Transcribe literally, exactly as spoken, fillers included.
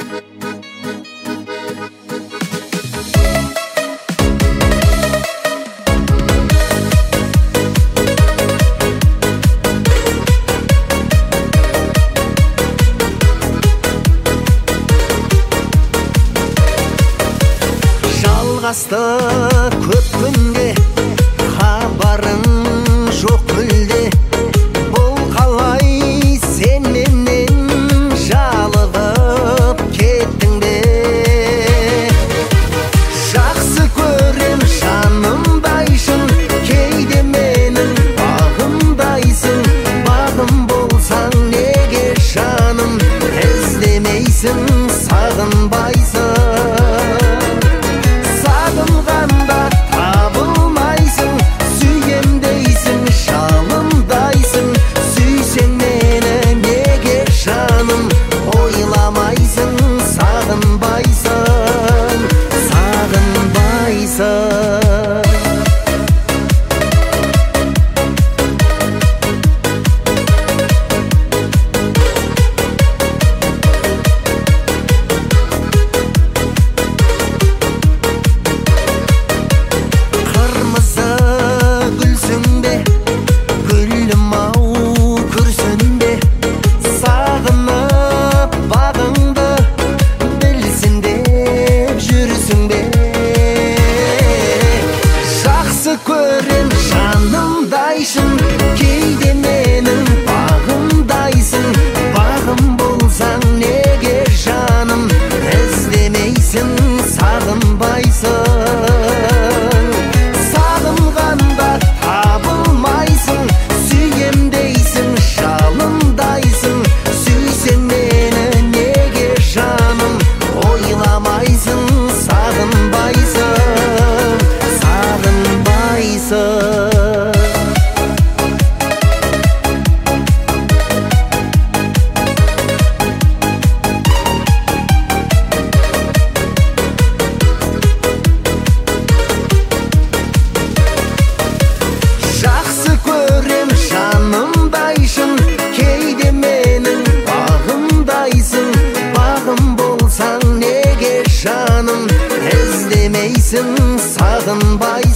Жалғасты көп күнде хабарың жоқ мүлде. Бұл қалай сен менен жалығып кеттің бе? Жақсы көрем жанымдайсың, кейде менің бағымдайсың. Бағым болсаң неге жаным, іздемейсің, сағынбайсың? Көрем жанымдайсың, кейде менің бағымдайсың. Бағым болсаң неге жаным, іздемейсің, сағынбайсың? Сағынғанда табылмайсың, сүйем дейсің, жалындайсың. Сүйсең мені неге жаным, ойламайсың, сағынбайсың? Жақсы көрем жанымдайсың, кейде менің бағымдайсың. Бағым болсаң неге жаным, іздемейсің, сағынбайсың?